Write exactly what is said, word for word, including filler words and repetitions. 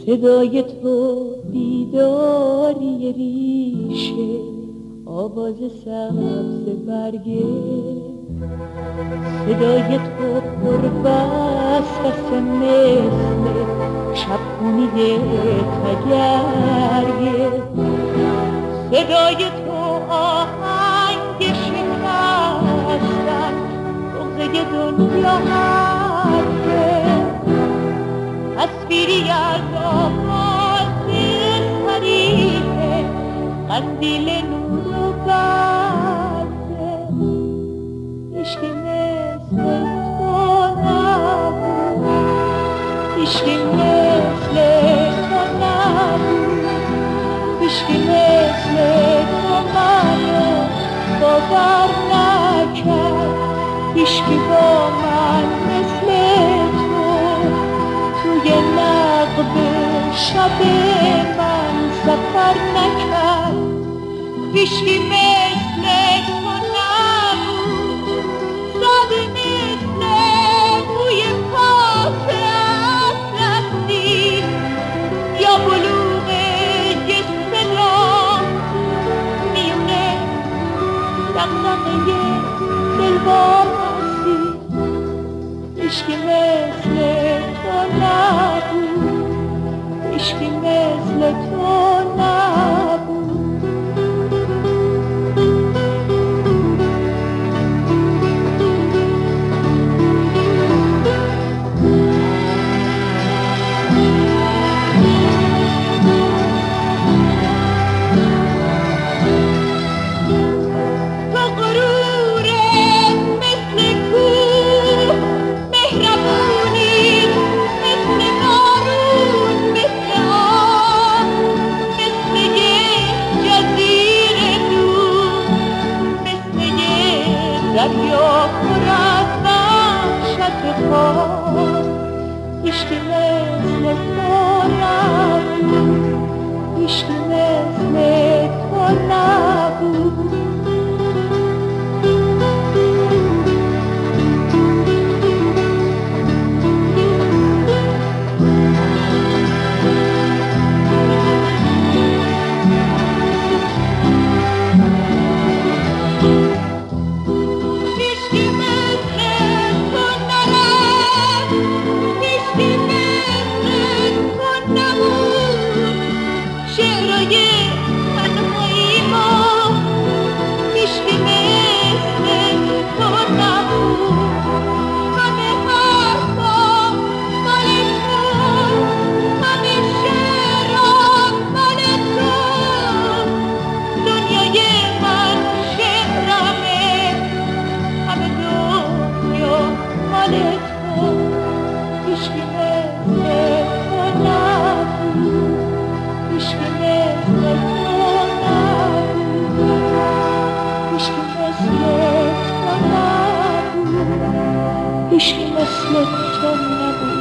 صدای تو بیداری ریشه، آواز سبز برگه، صدای تو پروسوسه مثل شبخونی تگرگه، صدای تو آهنگ شکستن بغضه دنیا حرفه، تصویری از آغاز صریحه، قندیل نور و برده. عشقی مثل تو نبود، عشقی مثل تو نبود، عشقی مثل تو منو باور نکرد، عشقی با من مثل تو توی نقب شب من سفر نکرد. عشقی مثل تو نبود، ساده مثل بوی پاک اطلسی یا بلوغ یه صدا میونه دقدقه دلواپسی. عشقی مثل تو نبود، عشقی مثل تو نبود. دریا پر از وحشت خواست، عشقی مثل تو نبود، عشقی مثل تو نبود. عشقی مثل تو نبود.